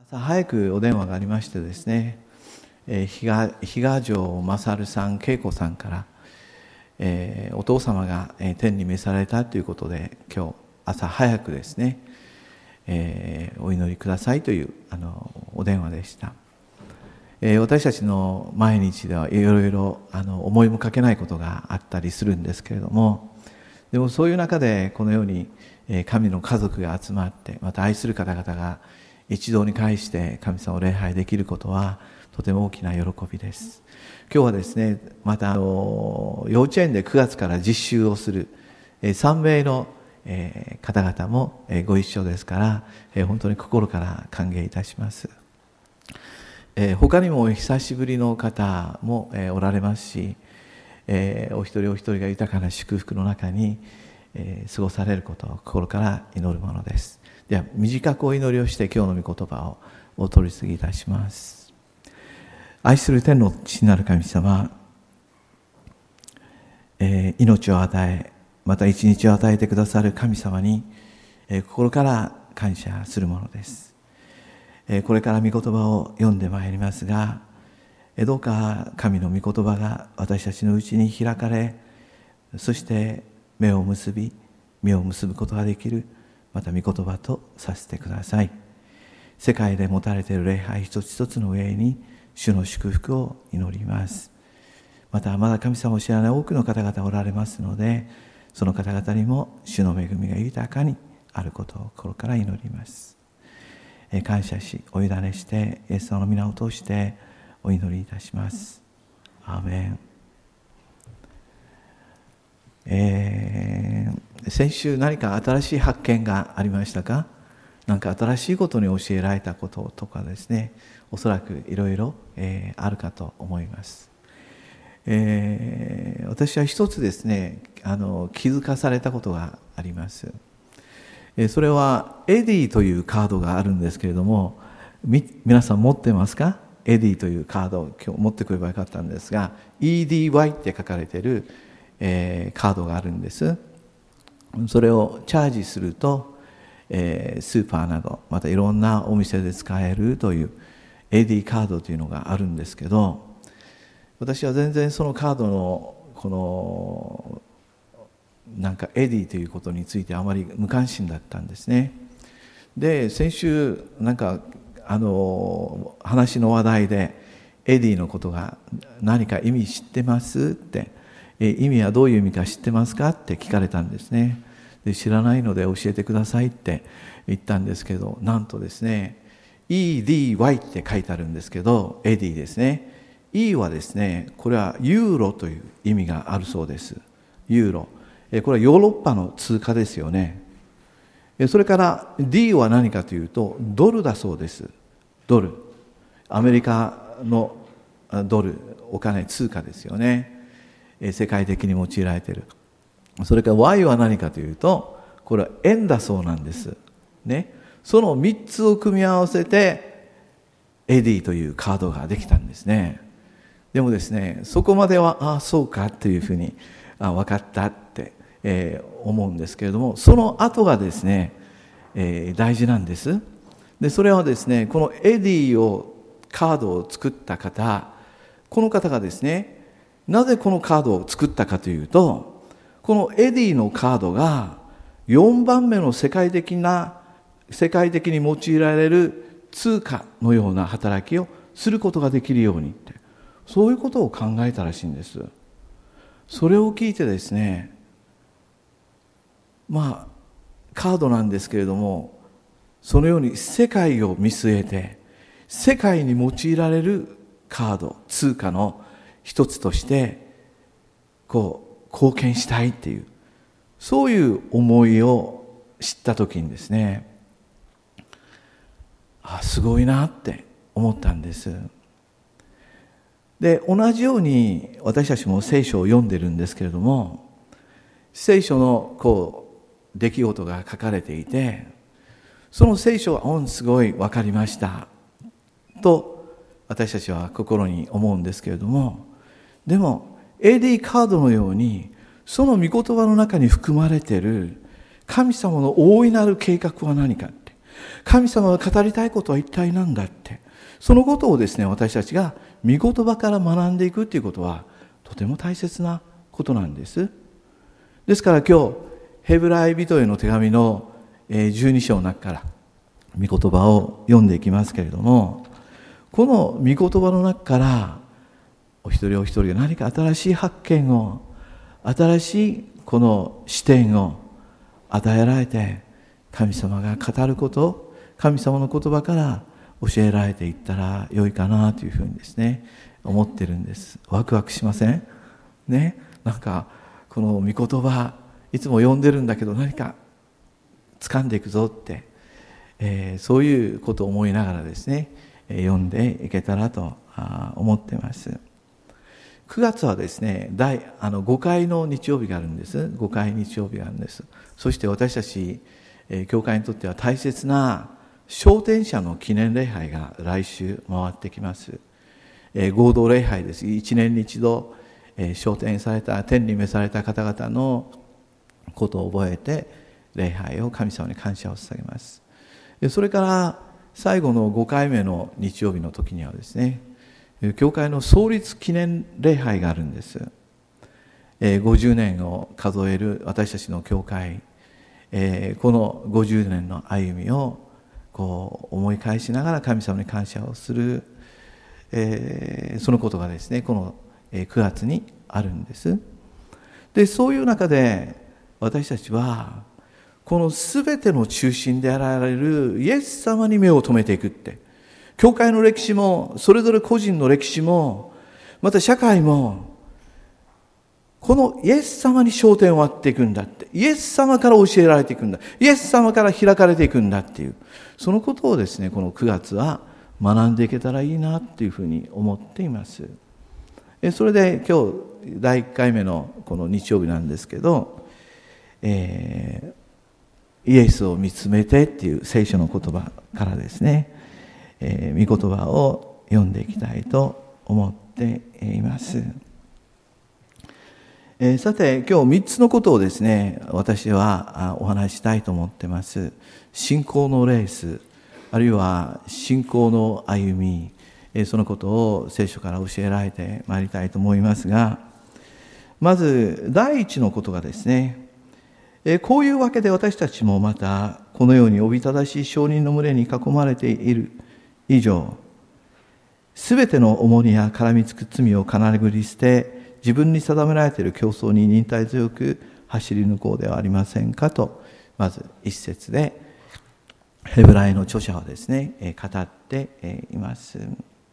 早くお電話がありましてですね、比嘉城勝さん、恵子さんから、お父様が天に召されたということで、今日朝早くですね、お祈りくださいというお電話でした。私たちの毎日ではいろいろ思いもかけないことがあったりするんですけれども、でもそういう中でこのように神の家族が集まって、また愛する方々が一堂に会して神様を礼拝できることはとても大きな喜びです。今日はですね、また幼稚園で9月から実習をする3名の方々もご一緒ですから、本当に心から歓迎いたします。他にも久しぶりの方もおられますし、お一人お一人が豊かな祝福の中に過ごされることを心から祈るものです。では短くお祈りをして今日の御言葉をお取り次ぎいたします。愛する天の父なる神様、命を与え、また一日を与えてくださる神様に心から感謝するものです。これから御言葉を読んでまいりますが、どうか神の御言葉が私たちのうちに開かれ、そして目を結ぶことができる、また御言葉とさせてください。世界で持たれている礼拝一つ一つの上に主の祝福を祈ります。またまだ神様を知らない多くの方々おられますので、その方々にも主の恵みが豊かにあることを心から祈ります。感謝しお委ねしてイエス様の皆を通してお祈りいたします。アーメン。先週何か新しい発見がありましたか？何か新しいことに教えられたこととかですね、おそらくいろいろあるかと思います。私は一つですね、気づかされたことがあります。それはエディというカードがあるんですけれども、皆さん持ってますか？エディというカードを今日持ってくればよかったんですが、 EDY って書かれている、カードがあるんです。それをチャージすると、スーパーなどまたいろんなお店で使えるという AD カードというのがあるんですけど、私は全然そのカードのこのなんかエディということについてあまり無関心だったんですね。で先週なんか話の話題でエディのことが何か意味知ってますって、意味はどういう意味か知ってますかって聞かれたんですね。で知らないので教えてくださいって言ったんですけど、なんとですね EDY って書いてあるんですけど、エディですね。 E はですね、これはユーロという意味があるそうです。ユーロ、これはヨーロッパの通貨ですよね。それから D は何かというとドルだそうです。ドル、アメリカのドル、お金、通貨ですよね。世界的に用いられている。それから Y は何かというと、これは円だそうなんですね。その3つを組み合わせてエディというカードができたんですね。でもですね、そこまではそうかというふうに分かったって、思うんですけれども、その後がですね、大事なんです。でそれはですね、このエディカードを作った方、この方がですね、なぜこのカードを作ったかというと、このエディのカードが4番目の世界的に用いられる通貨のような働きをすることができるようにって、そういうことを考えたらしいんです。それを聞いてですね、カードなんですけれども、そのように世界を見据えて世界に用いられるカード、通貨の一つとして貢献したいっていう、そういう思いを知った時にですね、すごいなって思ったんです。で同じように私たちも聖書を読んでるんですけれども、聖書の出来事が書かれていて、その聖書はすごい分かりましたと私たちは心に思うんですけれども、でも AD カードのようにその御言葉の中に含まれている神様の大いなる計画は何かって、 神様が語りたいことは一体何だって、そのことをですね、私たちが御言葉から学んでいくということはとても大切なことなんです。ですから今日ヘブライ人への手紙の12章の中から御言葉を読んでいきますけれども、この御言葉の中からお一人お一人が何か新しい発見を、新しいこの視点を与えられて、神様が語ること、神様の言葉から教えられていったら良いかなというふうにですね、思ってるんです。ワクワクしませんね。なんかこの御言葉いつも読んでるんだけど、何か掴んでいくぞって、そういうことを思いながらですね、読んでいけたらと思っています。9月はですね、5回の日曜日があるんです。5回日曜日があるんです。そして私たち教会にとっては大切な昇天者の記念礼拝が来週回ってきます。合同礼拝です。1年に一度昇天された、天に召された方々のことを覚えて礼拝を神様に感謝を捧げます。それから最後の5回目の日曜日の時にはですね、教会の創立記念礼拝があるんです。50年を数える私たちの教会、この50年の歩みをこう思い返しながら神様に感謝をする、そのことがですね、この9月にあるんです。で、そういう中で私たちはこの全ての中心であられるイエス様に目を留めていくって、教会の歴史もそれぞれ個人の歴史もまた社会もこのイエス様に焦点を当てていくんだって、イエス様から教えられていくんだ、イエス様から開かれていくんだっていう、そのことをですね、この9月は学んでいけたらいいなっていうふうに思っています。それで今日第1回目のこの日曜日なんですけど、イエスを見つめてっていう聖書の言葉からですね、御言葉を読んでいきたいと思っています。さて今日3つのことをですね、私はお話ししたいと思ってます。信仰のレース、あるいは信仰の歩み、そのことを聖書から教えられてまいりたいと思いますが、まず第一のことがですね、こういうわけで私たちもまたこのようにおびただしい証人の群れに囲まれている以上、すべての重荷や絡みつく罪をかなぐり捨て、自分に定められている競争に忍耐強く走り抜こうではありませんかと、まず一節でヘブライの著者はですね、語っています。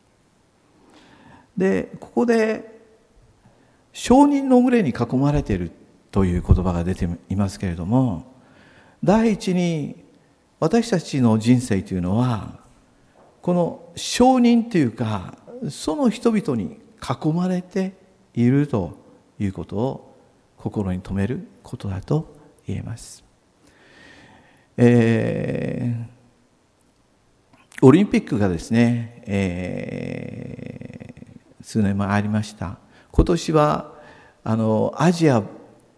で、ここで証人の群れに囲まれているという言葉が出ていますけれども、第一に私たちの人生というのはこの証人というか、その人々に囲まれているということを心に留めることだと言えます。オリンピックがですね、数年前ありました。今年はアジア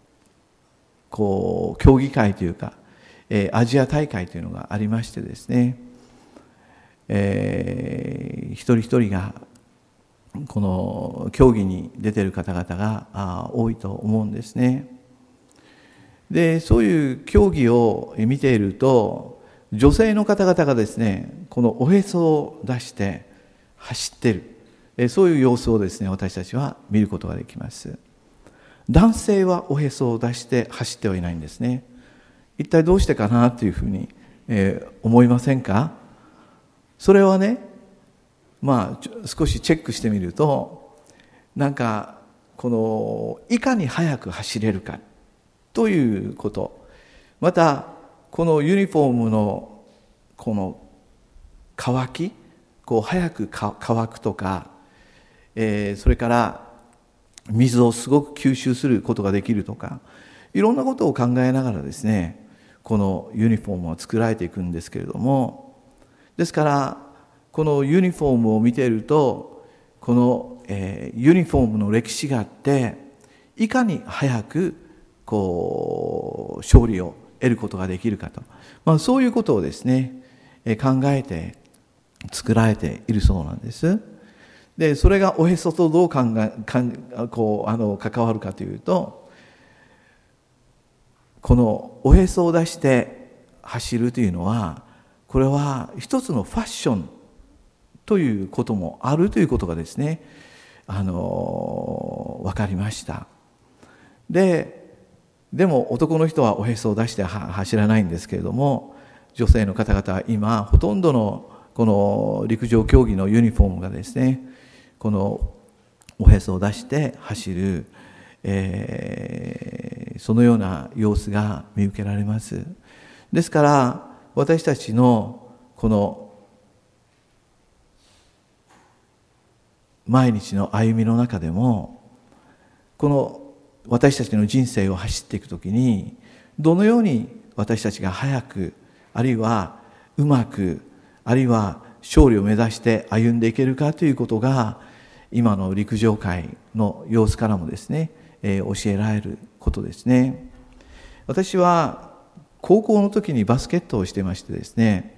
競技会というか、アジア大会というのがありましてですね、一人一人がこの競技に出ている方々が多いと思うんですね。で、そういう競技を見ていると、女性の方々がですね、このおへそを出して走っている、そういう様子をですね、私たちは見ることができます。男性はおへそを出して走ってはいないんですね。一体どうしてかなというふうに、思いませんか？それはね、少しチェックしてみると、なんかこのいかに速く走れるかということ、またこのユニフォームのこの乾き、早く乾くとか、それから水をすごく吸収することができるとか、いろんなことを考えながらですね、このユニフォームは作られていくんですけれども、ですからこのユニフォームを見ていると、この、ユニフォームの歴史があって、いかに早く勝利を得ることができるかと、そういうことをですね、 考えて作られているそうなんです。でそれがおへそとどう関わるかというと、このおへそを出して走るというのは、これは一つのファッションということもあるということがですね、分かりました。でも男の人はおへそを出して走らないんですけれども、女性の方々は今ほとんどのこの陸上競技のユニフォームがですね、このおへそを出して走る、そのような様子が見受けられます。ですから私たちのこの毎日の歩みの中でも、この私たちの人生を走っていくときに、どのように私たちが早く、あるいはうまく、あるいは勝利を目指して歩んでいけるかということが、今の陸上界の様子からもですね、教えられることですね。私は高校の時にバスケットをしてましてですね、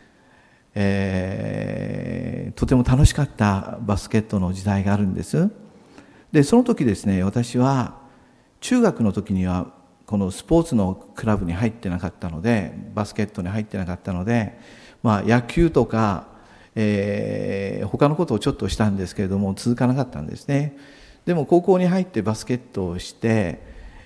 とても楽しかったバスケットの時代があるんです。でその時ですね、私は中学の時にはこのスポーツのクラブに入ってなかったので、バスケットに入ってなかったので、野球とか、他のことをちょっとしたんですけれども続かなかったんですね。でも高校に入ってバスケットをして、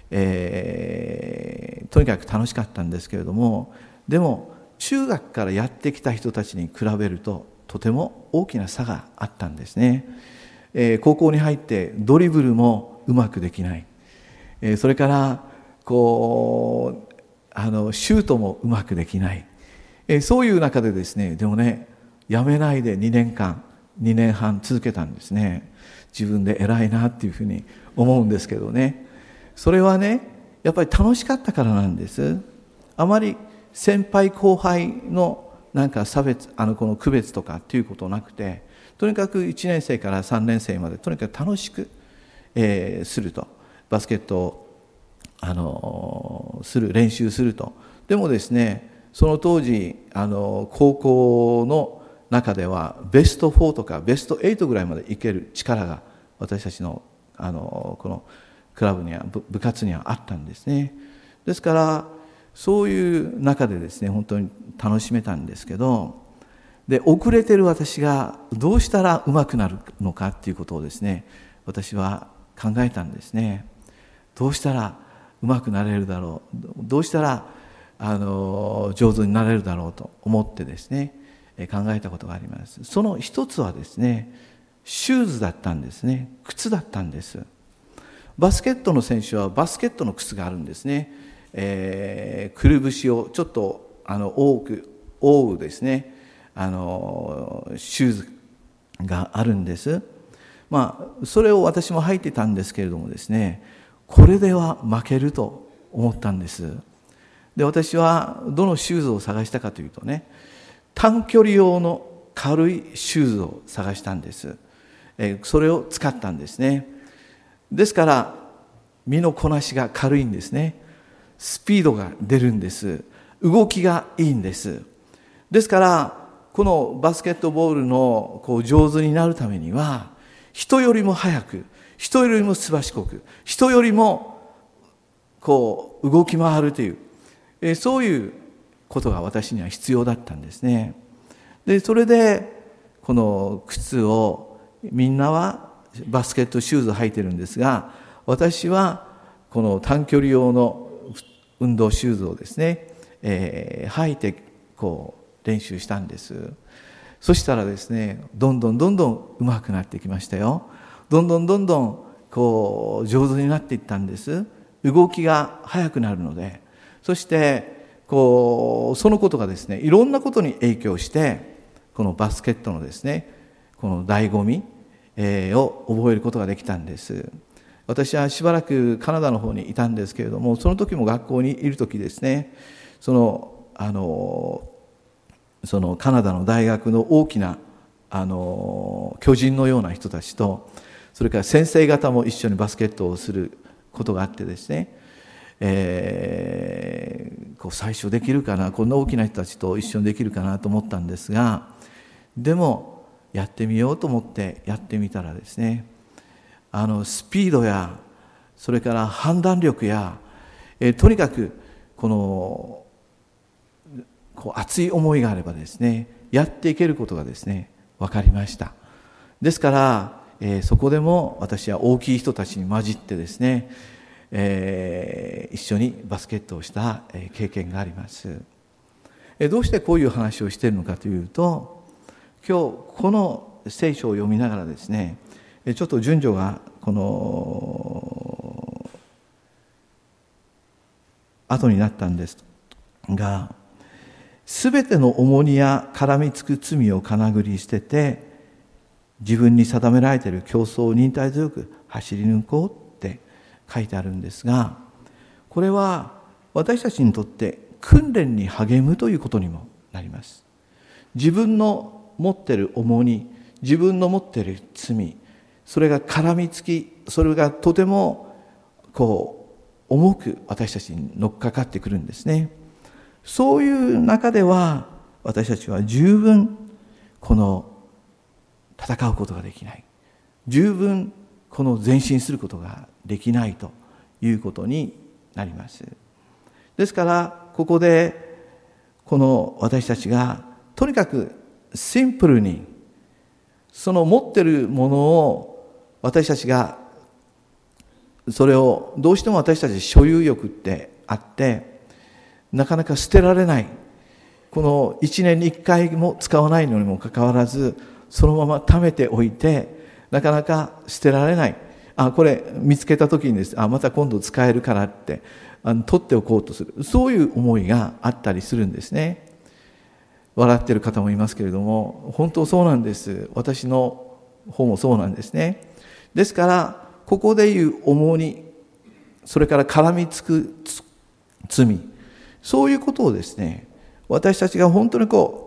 とにかく楽しかったんですけれども、でも中学からやってきた人たちに比べるととても大きな差があったんですね。高校に入ってドリブルもうまくできない、それからシュートもうまくできない、そういう中でですね、でもね、やめないで2年半続けたんですね。自分で偉いなっていうふうに思うんですけどね、それはね、やっぱり楽しかったからなんです。あまり先輩後輩のなんか差別、この区別とかっていうことなくて、とにかく1年生から3年生までとにかく楽しく、すると、バスケットを練習すると。でもですね、その当時高校の中ではベスト4とかベスト8ぐらいまでいける力が私たちのこのクラブには部活にはあったんですね。ですからそういう中でですね、本当に楽しめたんですけど、で遅れてる私がどうしたら上手くなるのかっていうことをですね、私は考えたんですね。どうしたら上手くなれるだろう、どうしたら上手になれるだろうと思ってですね、考えたことがあります。その一つはですね、シューズだったんですね。靴だったんです。バスケットの選手はバスケットの靴があるんですね。くるぶしをちょっと多く覆うですね、シューズがあるんです。それを私も履いてたんですけれどもですね、これでは負けると思ったんです。で私はどのシューズを探したかというとね、短距離用の軽いシューズを探したんです。それを使ったんですね。ですから身のこなしが軽いんですね。スピードが出るんです。動きがいいんです。ですからこのバスケットボールの上手になるためには、人よりも速く、人よりもすばしこく、人よりも動き回るという、そういうことが私には必要だったんですね。でそれでこの靴を、みんなはバスケットシューズを履いてるんですが、私はこの短距離用の運動シューズをですね、履いて練習したんです。そしたらですね、どんどん上手くなってきましたよ。どんどん上手になっていったんです。動きが速くなるので、そしてそのことがですね、いろんなことに影響して、このバスケットのですね、この醍醐味を覚えることができたんです。私はしばらくカナダの方にいたんですけれども、その時も学校にいる時ですね、そのカナダの大学の大きな巨人のような人たちと、それから先生方も一緒にバスケットをすることがあってですね、 最初できるかな、こんな大きな人たちと一緒にできるかなと思ったんですが、でもやってみようと思ってやってみたらですね、スピードやそれから判断力や、とにかく熱い思いがあればですね、やっていけることがですね分かりました。ですから、そこでも私は大きい人たちに混じってですね、一緒にバスケットをした経験があります。どうしてこういう話をしているのかというと、今日この聖書を読みながらですね、ちょっと順序が後になったんですが、すべての重荷や絡みつく罪をかなぐり捨てて、自分に定められている競争を忍耐強く走り抜こうって書いてあるんですが、これは私たちにとって訓練に励むということにもなります。自分の持っている重荷、自分の持っている罪、それが絡みつき、それがとても重く私たちに乗っかかってくるんですね。そういう中では私たちは十分戦うことができない、十分前進することができないということになります。ですからここで私たちがとにかくシンプルにその持っているものを、私たちがそれをどうしても私たち所有欲ってあってなかなか捨てられない、1年に1回も使わないのにもかかわらずそのまま貯めておいてなかなか捨てられない、これ見つけた時にです、また今度使えるからって取っておこうとする、そういう思いがあったりするんですね。笑ってる方もいますけれども、本当そうなんです。私の方もそうなんですね。ですからここでいう重荷、それから絡みつく罪、そういうことをですね、私たちが本当に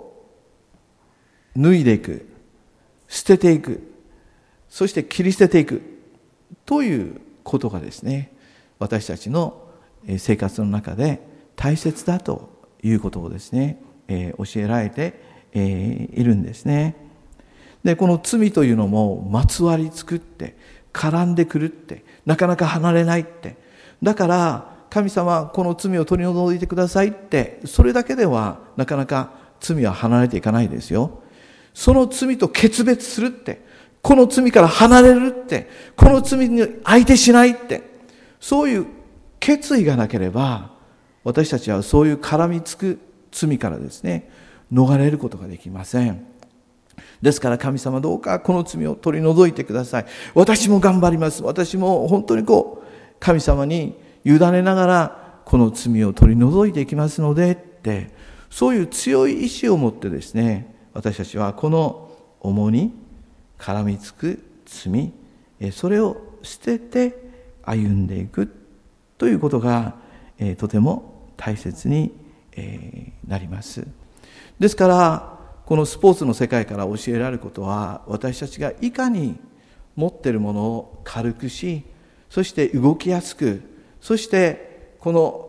脱いでいく、捨てていく、そして切り捨てていくということがですね、私たちの生活の中で大切だということをですね、教えられているんですね。で、この罪というのもまつわりつくって絡んでくるって、なかなか離れないって、だから神様この罪を取り除いてくださいって、それだけではなかなか罪は離れていかないですよ。その罪と決別するって、この罪から離れるって、この罪に相手しないって、そういう決意がなければ私たちはそういう絡みつく罪からですね逃れることができません。ですから神様どうかこの罪を取り除いてください、私も頑張ります、私も本当に神様に委ねながらこの罪を取り除いていきますのでって、そういう強い意志を持ってですね、私たちはこの重荷、絡みつく罪、それを捨てて歩んでいくということがとても大切になります。ですからこのスポーツの世界から教えられることは、私たちがいかに持っているものを軽くし、そして動きやすく、そしてこの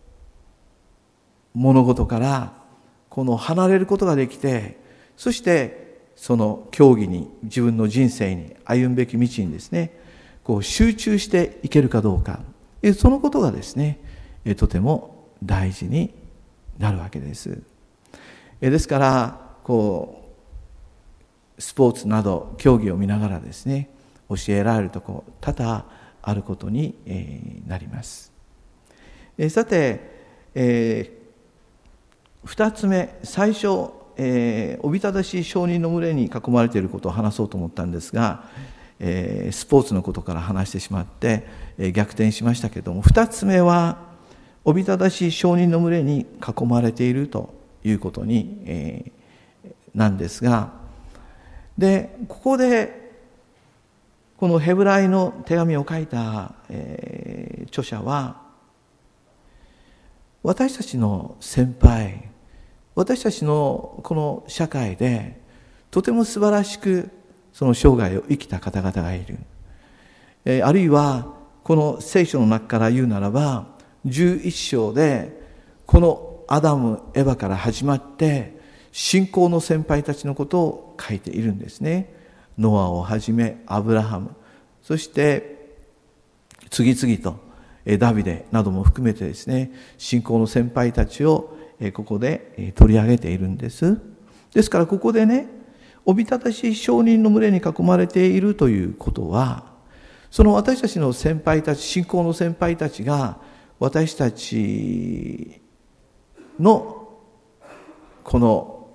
物事から離れることができて、そしてその競技に、自分の人生に歩むべき道にですね集中していけるかどうか、そのことがですねとても大事になるわけです。ですからスポーツなど競技を見ながらですね教えられるところ多々あることになります。さて、2つ目、最初おびただしい証人の群れに囲まれていることを話そうと思ったんですが、スポーツのことから話してしまって逆転しましたけれども、2つ目はおびただしい証人の群れに囲まれているということに、なんですが、でここでこのヘブライの手紙を書いた、著者は私たちの先輩、私たちのこの社会でとても素晴らしくその生涯を生きた方々がいる、あるいはこの聖書の中から言うならば 11章でこのアダム、エバから始まって信仰の先輩たちのことを書いているんですね。ノアをはじめアブラハム、そして次々とダビデなども含めてですね、信仰の先輩たちをここで取り上げているんです。ですからここでね、おびただしい証人の群れに囲まれているということは、その私たちの先輩たち、信仰の先輩たちが私たちのこの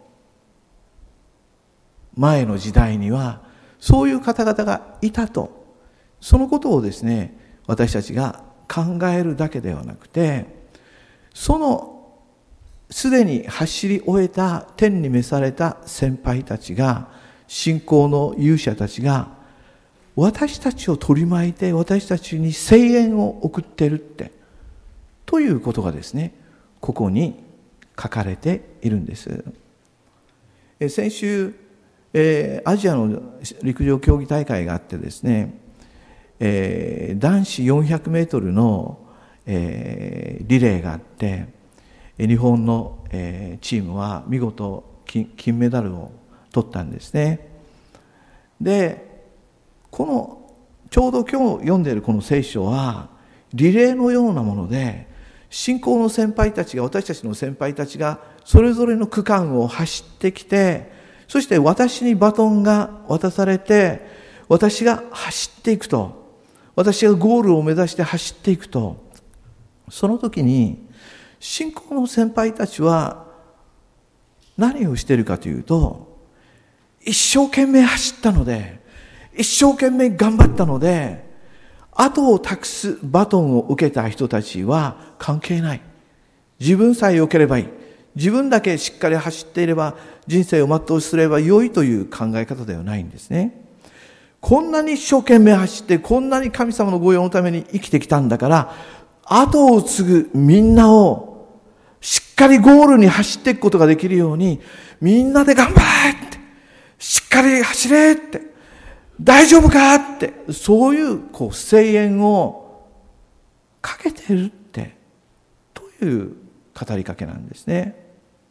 前の時代にはそういう方々がいたと、そのことをですね、私たちが考えるだけではなくて、そのすでに走り終えた天に召された先輩たちが、信仰の勇者たちが私たちを取り巻いて私たちに声援を送っているってということがですね、ここに書かれているんです。先週アジアの陸上競技大会があってですね、男子400メートルのリレーがあって、日本のチームは見事金メダルを取ったんですね。で、このちょうど今日読んでいるこの聖書はリレーのようなもので、信仰の先輩たちが、私たちの先輩たちがそれぞれの区間を走ってきて、そして私にバトンが渡されて、私が走っていくと、私がゴールを目指して走っていくと、その時に信仰の先輩たちは何をしているかというと、一生懸命走ったので、一生懸命頑張ったので、後を託すバトンを受けた人たちは関係ない。自分さえ良ければいい。自分だけしっかり走っていれば、人生を全うすれば良いという考え方ではないんですね。こんなに一生懸命走って、こんなに神様のご用のために生きてきたんだから、後を継ぐみんなをしっかりゴールに走っていくことができるように、みんなで頑張れって、しっかり走れって、大丈夫かって、そういう声援をかけてるってという語りかけなんですね。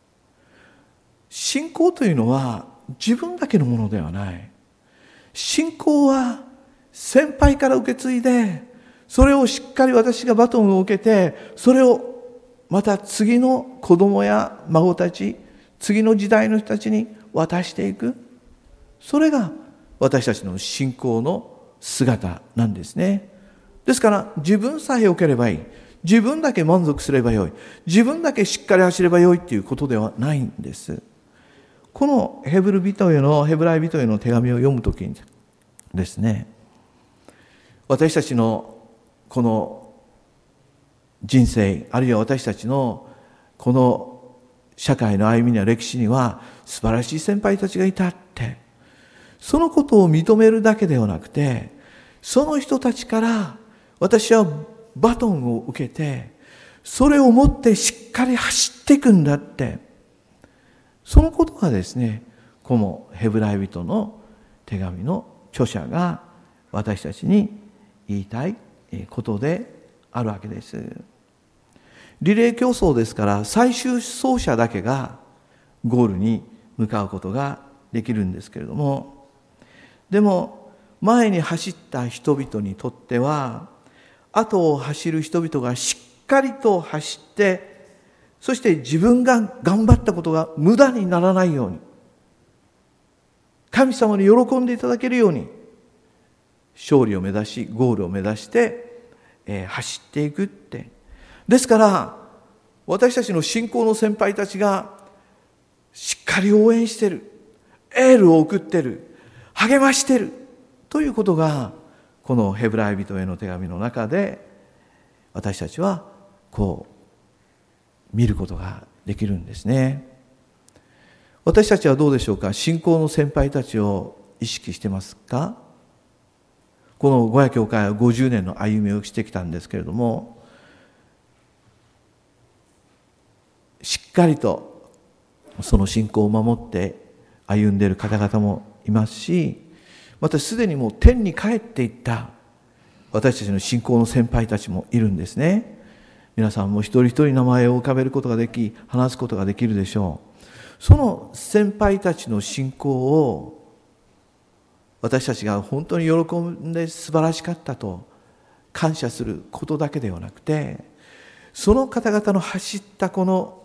信仰というのは自分だけのものではない。信仰は先輩から受け継いで、それをしっかり私がバトンを受けて、それをまた次の子供や孫たち、次の時代の人たちに渡していく。それが私たちの信仰の姿なんですね。ですから自分さえ良ければいい。自分だけ満足すればよい。自分だけしっかり走ればよいっていうことではないんです。このヘブライ人への手紙を読むときにですね、私たちのこの人生、あるいは私たちのこの社会の歩みや歴史には素晴らしい先輩たちがいたって、そのことを認めるだけではなくて、その人たちから私はバトンを受けて、それを持ってしっかり走っていくんだって、そのことがですね、このヘブライ人の手紙の著者が私たちに言いたいことであるわけです。リレー競争ですから、最終走者だけがゴールに向かうことができるんですけれども、でも前に走った人々にとっては、後を走る人々がしっかりと走って、そして自分が頑張ったことが無駄にならないように、神様に喜んでいただけるように、勝利を目指し、ゴールを目指して、走っていくって。ですから私たちの信仰の先輩たちがしっかり応援してる、エールを送ってる、励ましてるということが、このヘブライ人への手紙の中で私たちは見ることができるんですね。私たちはどうでしょうか。信仰の先輩たちを意識してますか。このゴヤ教会は50年の歩みをしてきたんですけれども、しっかりとその信仰を守って歩んでいる方々もいますし、またすでにもう天に帰っていった私たちの信仰の先輩たちもいるんですね。 皆さんも一人一人名前を浮かべることができ、話すことができるでしょう。その先輩たちの信仰を私たちが本当に喜んで素晴らしかったと感謝することだけではなくて、その方々の走ったこの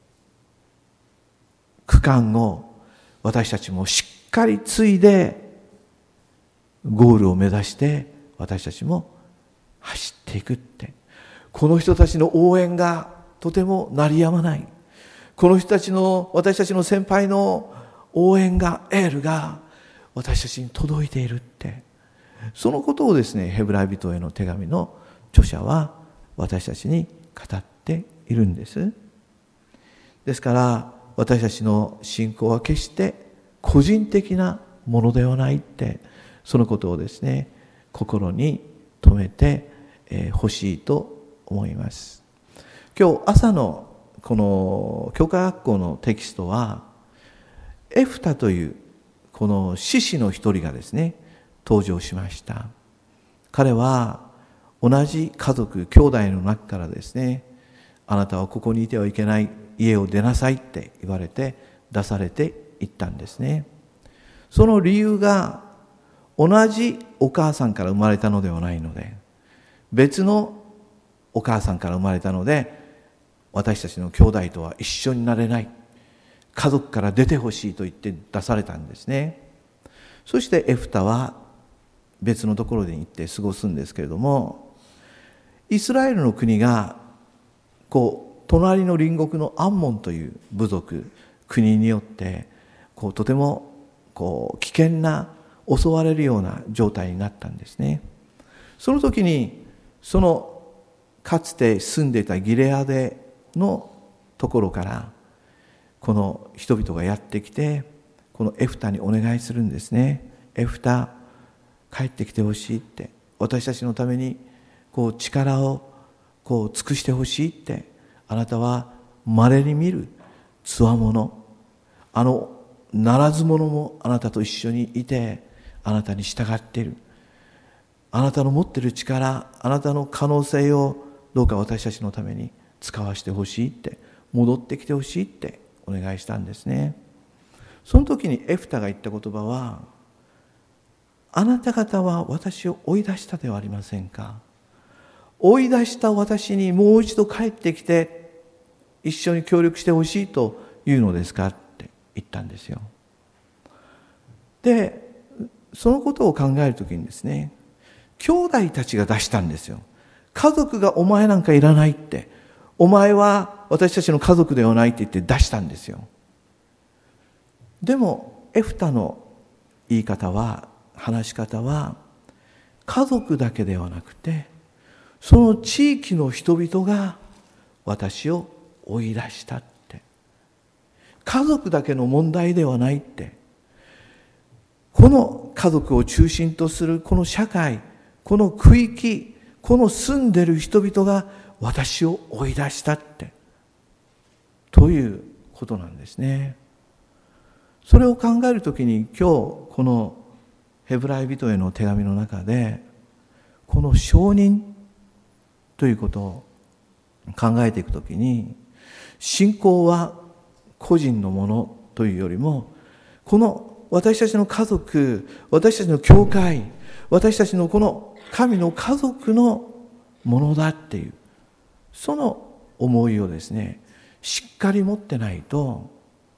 区間を私たちもしっかり継いでゴールを目指して私たちも走っていくって、この人たちの応援がとても鳴りやまない、この人たちの、私たちの先輩の応援が、エールが私たちに届いているって、そのことをですね、ヘブライ人への手紙の著者は私たちに語っているんです。ですから私たちの信仰は決して個人的なものではないって、そのことをですね、心に留めてほしいと思います。今日朝のこの教会学校のテキストは、エフタというこの士師の一人がですね、登場しました。彼は同じ家族、兄弟の中からですね、あなたはここにいてはいけない、家を出なさいって言われて出されていったんですね。その理由が、同じお母さんから生まれたのではないので、別のお母さんから生まれたので、私たちの兄弟とは一緒になれない、家族から出てほしいと言って出されたんですね。そしてエフタは別のところに行って過ごすんですけれども、イスラエルの国が隣の隣国のアンモンという部族、国によってとても危険な、襲われるような状態になったんですね。その時にそのかつて住んでいたギレアデのところからこの人々がやってきて、このエフタにお願いするんですね。エフタ、帰ってきてほしいって、私たちのために力を尽くしてほしいって、あなたは稀に見るつわもの、ならず者もあなたと一緒にいて、あなたに従っている、あなたの持っている力、あなたの可能性をどうか私たちのために使わせてほしいって、戻ってきてほしいってお願いしたんですね。その時にエフタが言った言葉は、あなた方は私を追い出したではありませんか。追い出した私にもう一度帰ってきて一緒に協力してほしいというのですかって言ったんですよ。で、そのことを考えるときにですね、兄弟たちが出したんですよ。家族がお前なんかいらないって、お前は私たちの家族ではないって言って出したんですよ。でもエフタの言い方は、話し方は、家族だけではなくてその地域の人々が私を追い出したって、家族だけの問題ではないって、この家族を中心とするこの社会、この区域、この住んでる人々が私を追い出したってということなんですね。それを考えるときに、今日このヘブライ人への手紙の中で、この承認ということを考えていくときに、信仰は個人のものというよりも、この私たちの家族、私たちの教会、私たちのこの神の家族のものだっていう、その思いをですね、しっかり持ってないと、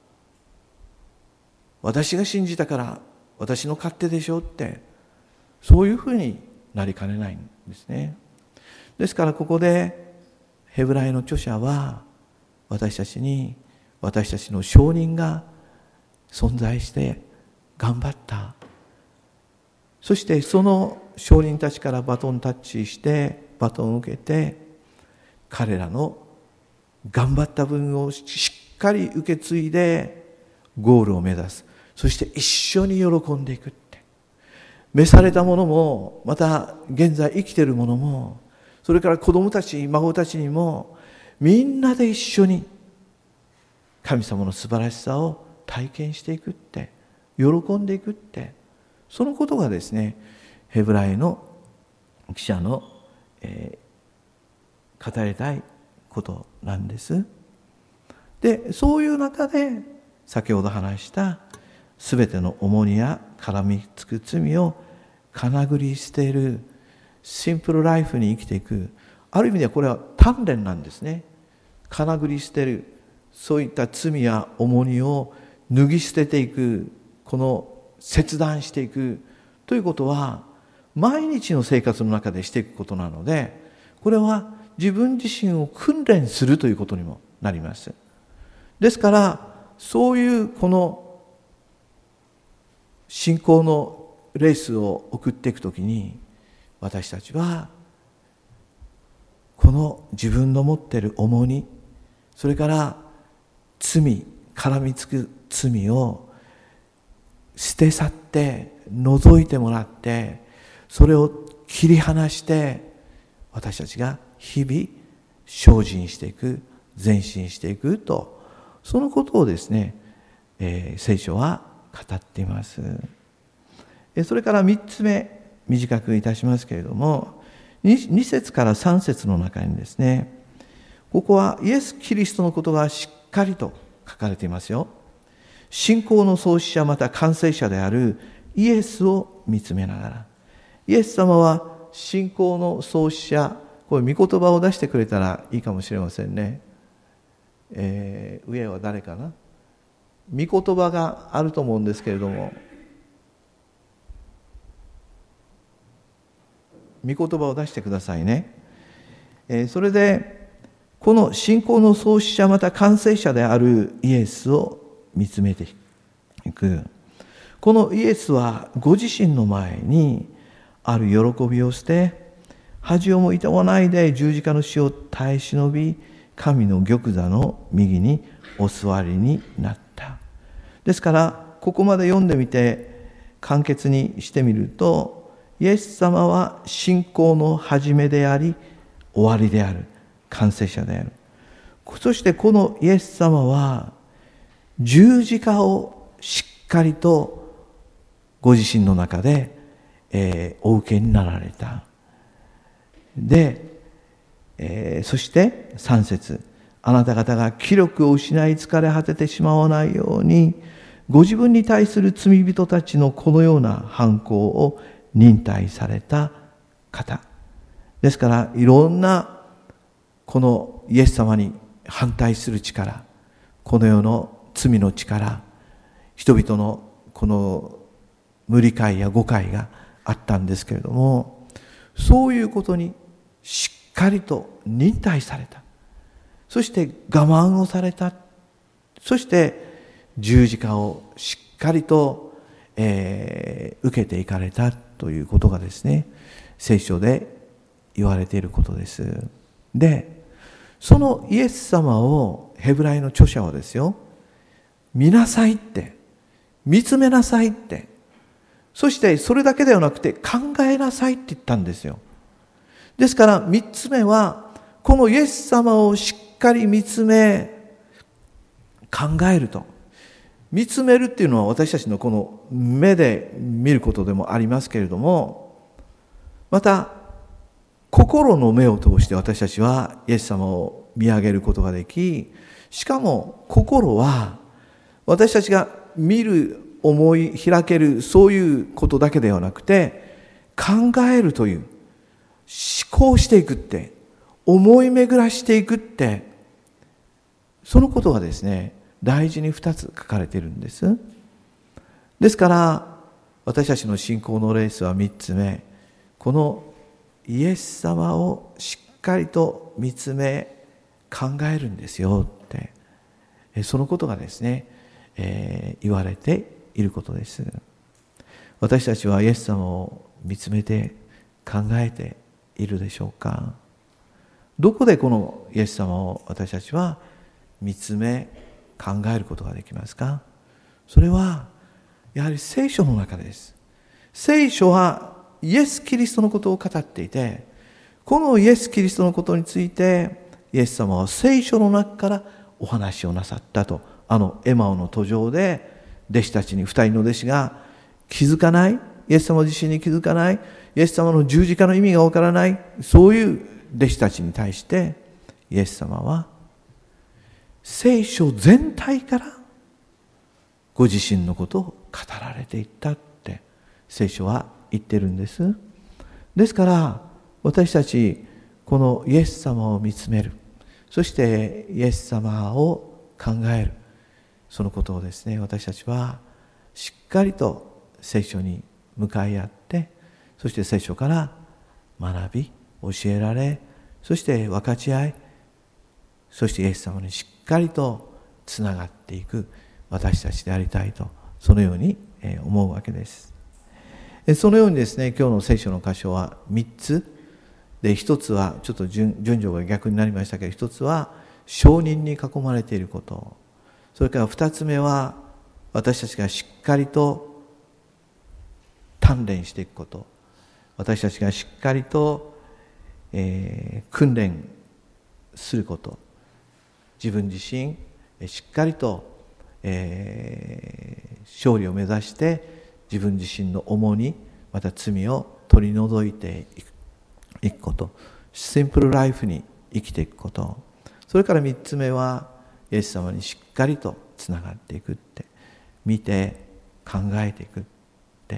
私が信じたから私の勝手でしょって、そういうふうになりかねないんですね。ですからここでヘブライの著者は私たちに、私たちの証人が存在して頑張った、そしてその証人たちからバトンタッチして、バトンを受けて、彼らの頑張った分をしっかり受け継いでゴールを目指す、そして一緒に喜んでいくって、召された者も、また現在生きている者も、それから子供たち、孫たちにも、みんなで一緒に神様の素晴らしさを体験していくって、喜んでいくって、そのことがですね、ヘブライの記者の語りたいことなんです。で、そういう中で先ほど話したすべての重荷や絡みつく罪をかなぐり捨てるシンプルライフに生きていく、ある意味ではこれは鍛錬なんですね。かなぐり捨てる、そういった罪や重荷を脱ぎ捨てていく、この切断していくということは毎日の生活の中でしていくことなので、これは自分自身を訓練するということにもなります。ですからそういうこの信仰のレースを送っていくときに、私たちはこの自分の持っている重荷、それから罪、絡みつく罪を捨て去って除いてもらって、それを切り離して私たちが日々精進していく、前進していくと、そのことをですね、聖書は語っています。それから3つ目、短くいたしますけれども、2節から3節の中にですね、ここはイエス・キリストのことがしっかりと書かれていますよ。信仰の創始者また完成者であるイエスを見つめながら、イエス様は信仰の創始者、これ御言葉を出してくれたらいいかもしれませんね。上は誰かな。御言葉があると思うんですけれども、御言葉を出してくださいね。それでこの信仰の創始者また完成者であるイエスを見つめていく。このイエスはご自身の前にある喜びを捨て、恥をもいとわないで十字架の死を耐え忍び、神の玉座の右にお座りになった。ですからここまで読んでみて簡潔にしてみると、イエス様は信仰の始めであり終わりである、完成者である。そしてこのイエス様は十字架をしっかりとご自身の中で、お受けになられた。で、そして3節、あなた方が気力を失い疲れ果ててしまわないように、ご自分に対する罪人たちのこのような犯行を忍耐された方ですから、いろんなこのイエス様に反対する力、この世の罪の力、人々のこの無理解や誤解があったんですけれども、そういうことにしっかりと忍耐された。そして我慢をされた。そして十字架をしっかりと、受けていかれたということがですね、聖書で言われていることです。で、そのイエス様をヘブライの著者はですよ、見なさいって、見つめなさいって、そしてそれだけではなくて考えなさいって言ったんですよ。ですから3つ目は、このイエス様をしっかり見つめ考えると。見つめるっていうのは私たちのこの目で見ることでもありますけれども、また心の目を通して私たちはイエス様を見上げることができ、しかも心は私たちが見る、思い開ける、そういうことだけではなくて、考えるという、思考していくって、思い巡らしていくって、そのことがですね、大事に2つ書かれているんです。ですから私たちの信仰のレースは3つ目、このイエス様をしっかりと見つめ考えるんですよって、そのことがですね、言われていることです。私たちはイエス様を見つめて考えているでしょうか。どこでこのイエス様を私たちは見つめ考えることができますか。それはやはり聖書の中です。聖書はイエス・キリストのことを語っていて、このイエス・キリストのことについてイエス様は聖書の中からお話をなさったと。エマオの途上で弟子たちに、二人の弟子が気づかない、イエス様自身に気づかない、イエス様の十字架の意味がわからない、そういう弟子たちに対してイエス様は聖書全体からご自身のことを語られていったって聖書は言ってるんです。ですから私たちこのイエス様を見つめる、そしてイエス様を考える、そのことをですね、私たちはしっかりと聖書に向かい合って、そして聖書から学び教えられ、そして分かち合い、そしてイエス様にしっかりとつながっていく私たちでありたいと、そのように思うわけです。そのようにですね、今日の聖書の箇所は3つで、1つはちょっと順序が逆になりましたけど、1つは証人に囲まれていること、それから2つ目は私たちがしっかりと鍛錬していくこと、私たちがしっかりと、訓練すること、自分自身しっかりと、勝利を目指して自分自身の重荷また罪を取り除いていくこと、シンプルライフに生きていくこと、それから3つ目はイエス様にしっかりとつながっていくって、見て考えていくって、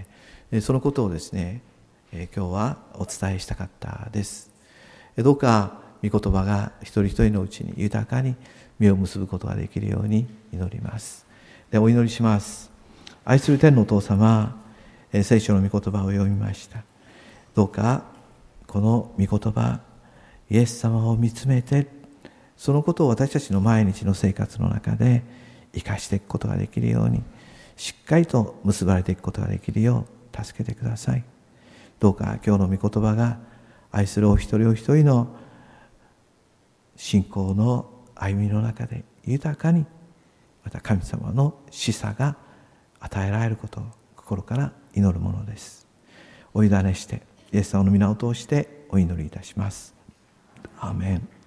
そのことをですね、今日はお伝えしたかったです。どうか御言葉が一人一人のうちに豊かに実を結ぶことができるように祈ります。で、お祈りします。愛する天のお父様、聖書の御言葉を読みました。どうかこの御言葉、イエス様を見つめて、そのことを私たちの毎日の生活の中で生かしていくことができるように、しっかりと結ばれていくことができるよう助けてください。どうか今日の御言葉が愛するお一人お一人の信仰の歩みの中で豊かに、また神様の示唆が与えられることを心から祈るものです。お委ねしてイエス様の皆を通してお祈りいたします。アーメン。